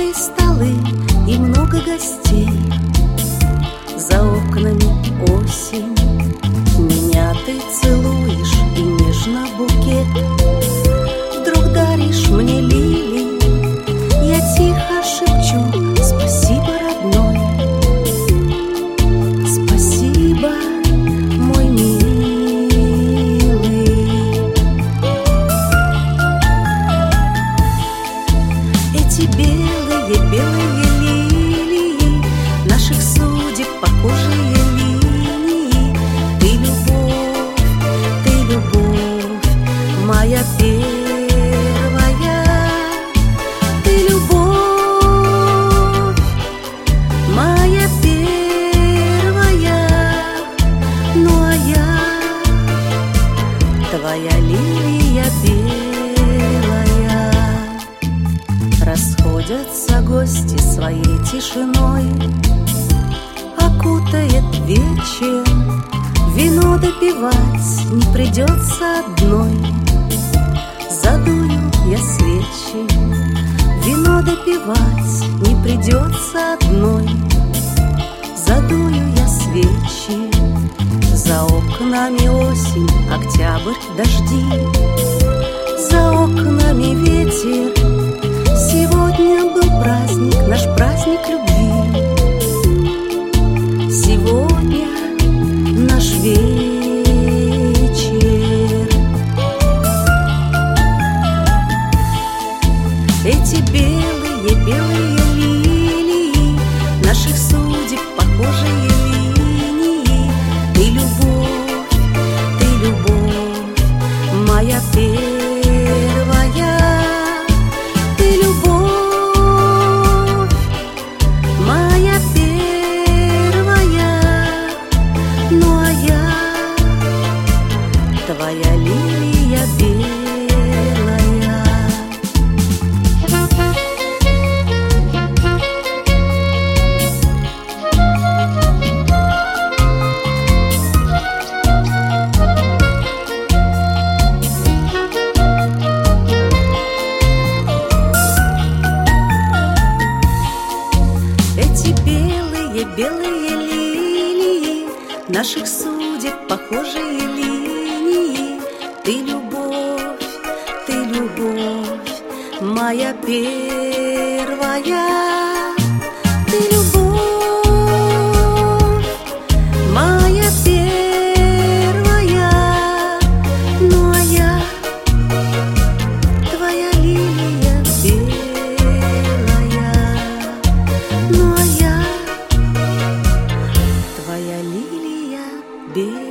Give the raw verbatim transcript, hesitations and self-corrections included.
накрыты столы и много гостей. За окнами осень, меня ты целуешь и нежно букет. Вдруг даришь мне лилии, я тихо шепчу: спасибо, родной. Спасибо, мой милый. Эти белые, белые лилии наших судеб, похожие линии. Ты любовь, ты любовь моя первая. Ты любовь моя первая. Ну а я твоя лилия белая. Расходятся гости своей тишиной, окутает вечер. Вино допивать не придется одной. Задую я свечи, вино допивать не придется одной. Задую я свечи, за окнами осень, октябрь, дожди. За окнами ветер. Сегодня был праздник, наш праздник любви. Сегодня наш вечер. Эти белые, белые лилии наших судеб, похожие линии. Ты любовь, ты любовь моя первая. Ты любовь моя первая. Ну а я твоя лилия белая. Эти белые, белые лилии наших судеб, похожие линии. Ты любовь, ты любовь моя первая. Ты любовь моя первая. Ну а я твоя лилия белая. Ну а я твоя лилия белая.